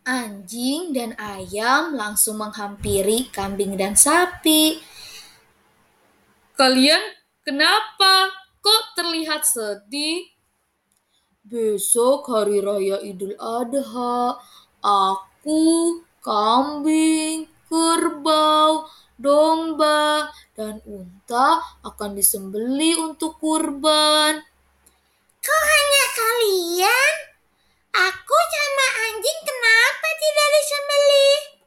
Anjing dan ayam langsung menghampiri kambing dan sapi. Kalian kenapa? Kok terlihat sedih? Besok hari raya Idul Adha, aku, kambing, kerbau, domba, dan unta akan disembelih untuk kurban. Kok hanya kalian? Aku sama anjing kenapa tidak disembelih?